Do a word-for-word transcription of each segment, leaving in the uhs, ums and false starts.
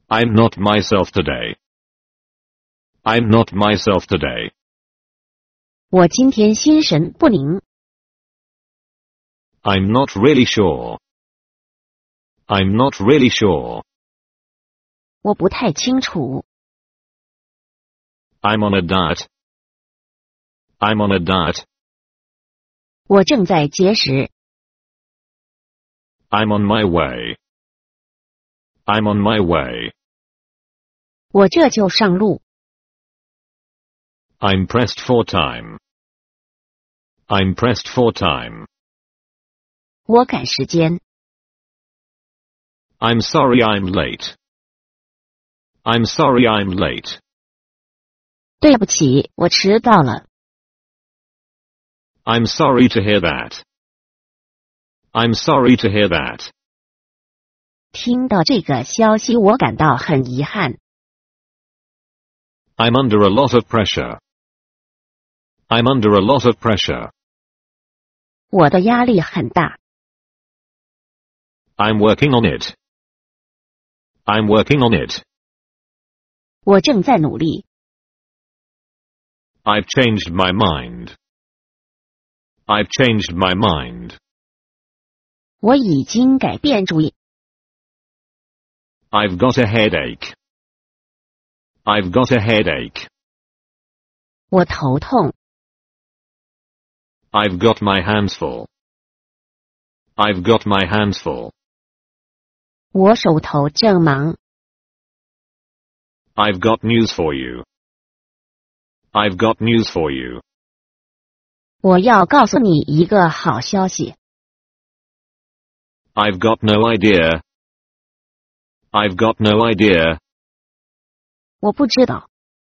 I'm not myself today. I'm not myself today. 我今天心神不宁。 I'm not really sure. I'm not really sure. 我不太清楚。 I'm on a diet. I'm on a diet. 我正在节食。 I'm on my way. I'm on my way. 我这就上路。 I'm pressed for time. I'm pressed for time. 我赶时间。 I'm sorry I'm late. I'm sorry I'm late. 对不起，我迟到了。 I'm sorry to hear that. I'm sorry to hear that. 听到这个消息，我感到很遗憾。 I'm under a lot of pressure. I'm under a lot of pressure. 我的压力很大。 I'm working on it. I'm working on it. 我正在努力。 I've changed my mind. I've changed my mind. 我已经改变主意。 I've got a headache. I've got a headache. 我头痛。 I've got my hands full. I've got my hands full. 我手头正忙。 I've got news for you. I've got news for you. 我要告诉你一个好消息。 I've got no idea. I've got no idea. 我不知道。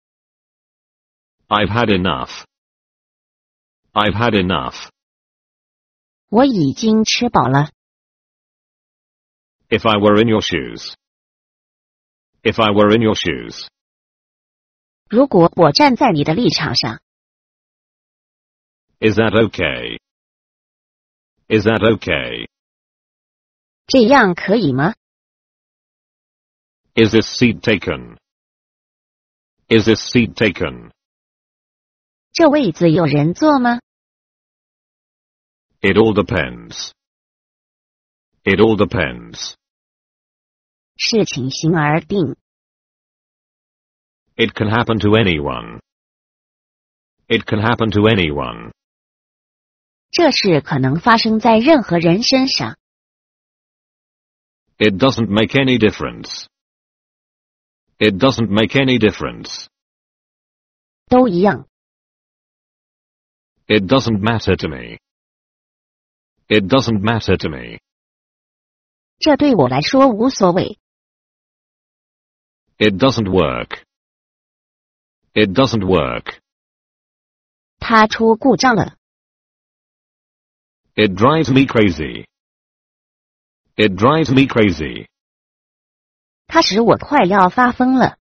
I've had enough. I've had enough. 我已经吃饱了。 If I were in your shoes. If I were in your shoes. 如果我站在你的立场上。 Is that okay? Is that okay? 这样可以吗？ Is this seat taken? Is this seat taken? 这位子有人坐吗？ It all depends. It all depends. 视情形而定。 It can happen to anyone. It can happen to anyone. 这事可能发生在任何人身上。 It doesn't make any difference. It doesn't make any difference. 都一样。 It doesn't matter to me. It doesn't matter to me. 这对我来说无所谓。 It doesn't work. It doesn't work. 它出故障了。 It drives me crazy. It drives me crazy. 它使我快要发疯了。